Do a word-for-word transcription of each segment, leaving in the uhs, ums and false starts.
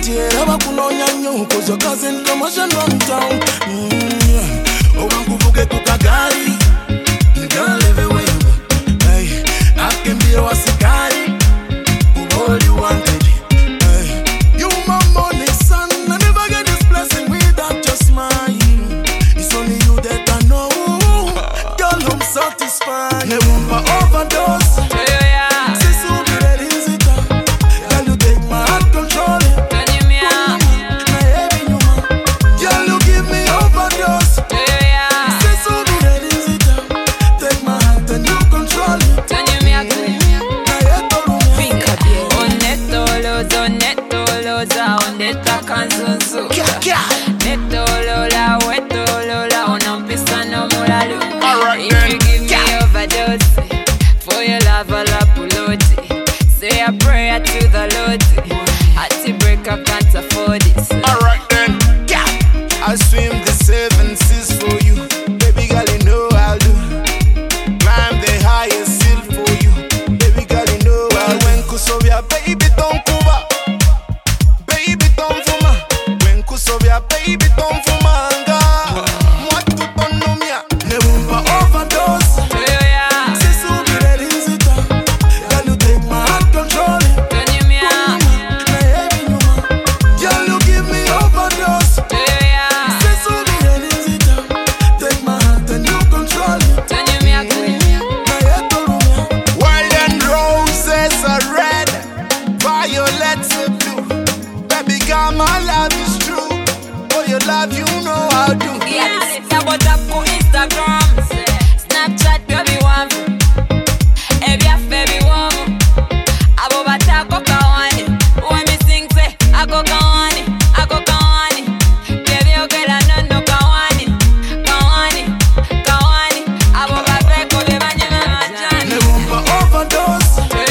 Tiera bakunonya nnyo cause your cousin commotion run town. Mm-hmm. Owankuvuge kukagari, girl everywhere you go. Hey, I can be your wasikari, all you wanted. Hey, you my morning sun, I never get this blessing without your smile. It's only you that I know, girl I'm satisfied. Ne wumpa overdose. Say a prayer to the Lord. At the break I can't afford it. Alright then, yeah. I swim the seven seas for you. Baby girl, you know I'll do. Climb the highest hill for you. Baby girl, you know I'll do. When Kusovia, baby, don't kuba. Baby, don't fuma. When Kusovia, baby, don't fumanga. Moi, tout ton nom, ya. Ne wumpa overdose. My love is true. For your love, you know I'll do. Yes, I was up on Instagram, Snapchat, baby one. Every half, baby one. I go back to Kawani. When me sing, say I go Kawani, I go Kawani. Baby, you get a no no Kawani, Kawani, Kawani. I go back to Kobe Banyana Majan. Ne wumpa overdose.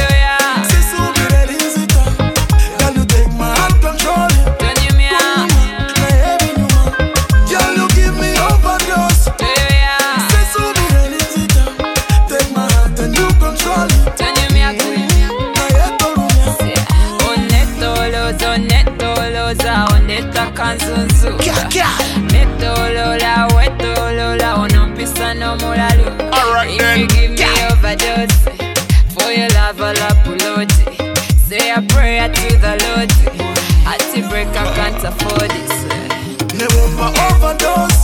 Alright then, if you give me overdose, for your love I'll upload. Say a prayer to the Lord. At the break I can't afford it. Ne wumpa overdose.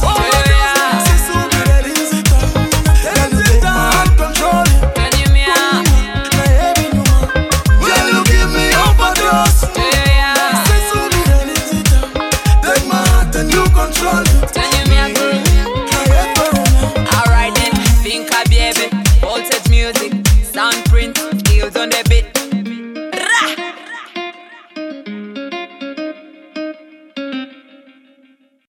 Alright then, think a baby, voltage music, sound print, skills on the beat.